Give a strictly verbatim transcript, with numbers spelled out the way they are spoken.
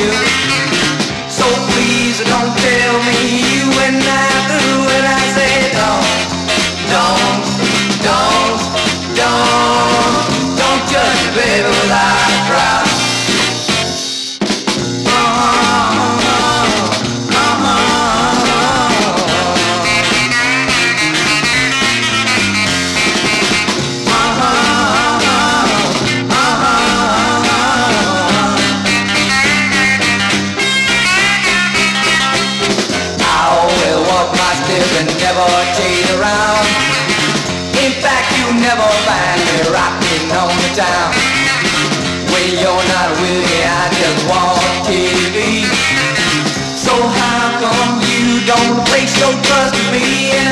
you. So please don't tell me you and I through when I say don't, don't, don't, don't, don't judge me, baby, without a crowd. And never chase around. In fact, you never find me rocking on the town. When you're not with me, I just want T V. So how come you don't place your trust in me? And